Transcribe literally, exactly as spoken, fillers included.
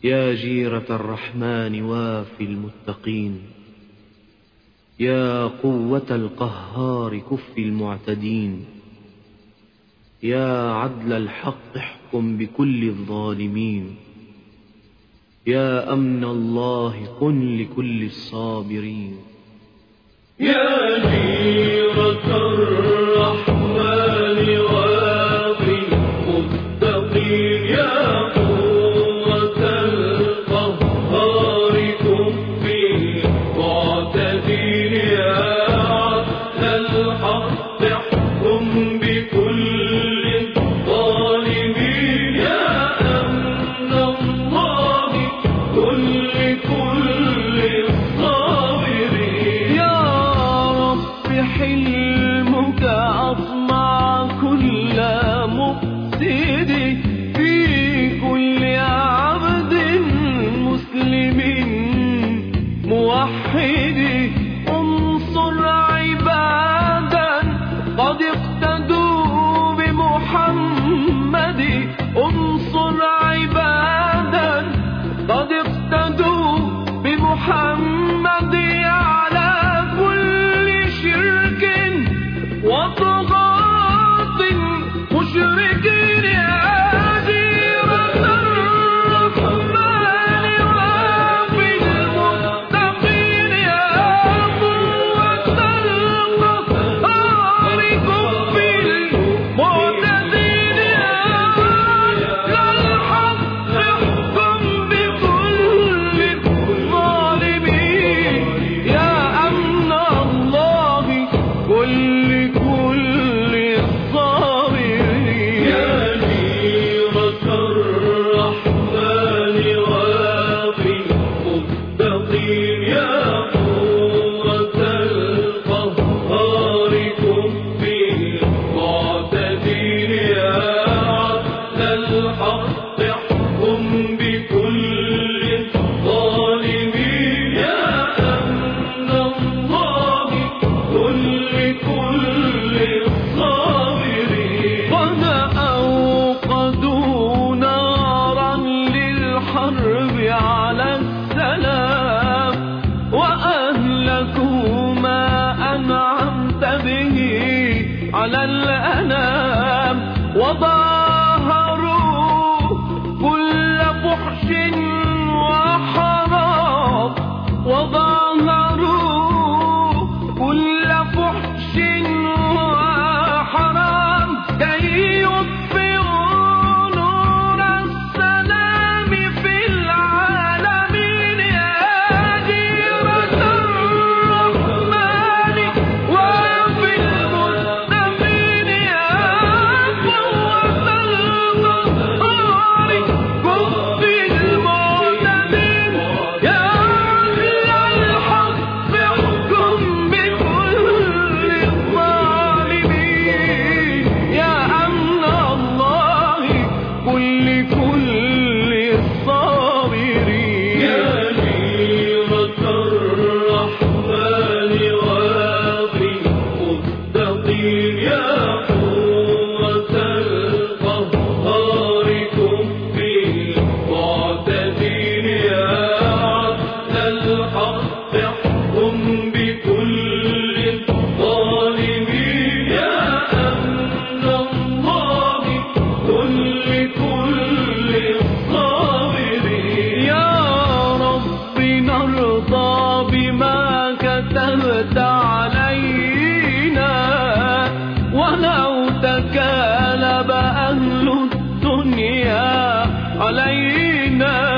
يا جيرة الرحمن وافي المتقين، يا قوة القهار كف المعتدين، يا عدل الحق احكم بكل الظالمين، يا أمن الله كن لكل الصابرين. يا جيرة الرحمن وافي المتقين، يا قوة القهار كف المعتدين، يا عدل الحق احكم بكل الظالمين، يا أمن الله كن لكل الصابرين. يا رب حلمك أطمع كل مفسد في كل عبد مسلم موحد، انصر عبادا قد اقتدوا بمحمد، انصر عبادا قد اقتدوا بمحمد على كل شرك وطغاة مشركين. يا جيرة الرحمن وافي المتقين، يا قوة القهار كف المعتدين، يا عدل الحق احكم بكل الظالمين، يا أمن الله كن لكل الصابرين. يا جيرة الرحمن وافي المتقين، يا قوة القهار كف المعتدين، يا عدل الحق احكم بكل الظالمين، يا أمن الله كن لكل الصابرين. قد أوقدوا نارا للحرب على السلام، وأهلكوا ما أنعمت به على الأنام، وظاهروا كل فحش وحرام، وظاهروا كل فحش وحرام كي يطفئوا نور السلام في العالمين. يا جيرة الرحمن وافي المتقين، يا قوة القهار كف المعتدين، يا عدل الحق احكم بكل الظالمين، يا أمن الله كن لكل الصابرين. يا جيرة الرحمن وافي المتقين، يا قوة القهار كف المعتدين، يا عدل الحق احكم بكل الظالمين، يا أمن الله كن لكل الصابرين. يا رب نرضى بما كتبت علينا، ولو تكالب أهل الدنيا علينا